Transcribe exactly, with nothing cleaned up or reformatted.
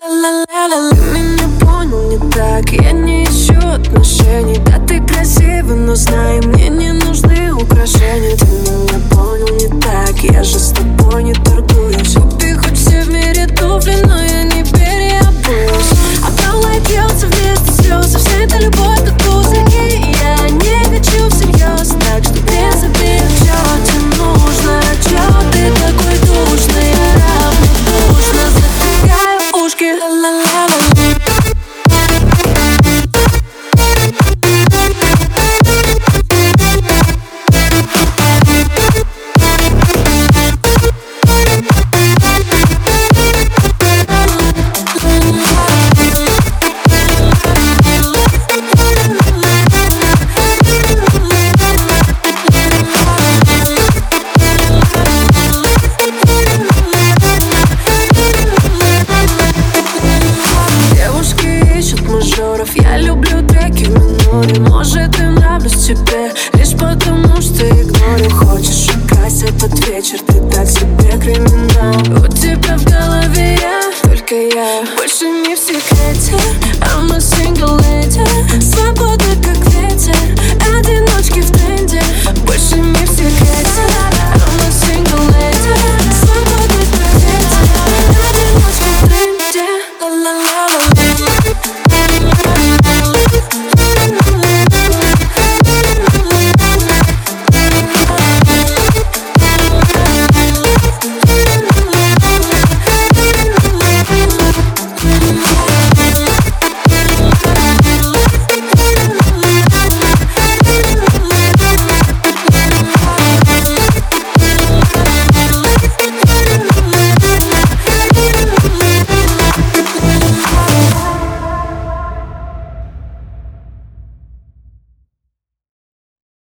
Ты меня понял не так, я не ищу отношений. Да, ты красивый, но знай, мне не нужны украшения. Ты меня понял не так, я же с тобой не торгуюсь. Купи хоть все в мире туфли, но я не переобуюсь. Отдала и бьется вместо слез, а вся эта любовь как пузыри. Я не хочу всерьез, так что не забей, чё тебе нужно, чё ты такой душный. Я равнодушно затыкаю ушки. Ла-ла-ла-ла. Я люблю треки в миноре. Может, и нравлюсь тебе лишь потому, что игнорю. Хочешь украсть этот вечер, ты так себе криминал. У тебя в голове я, только я, больше не всегда.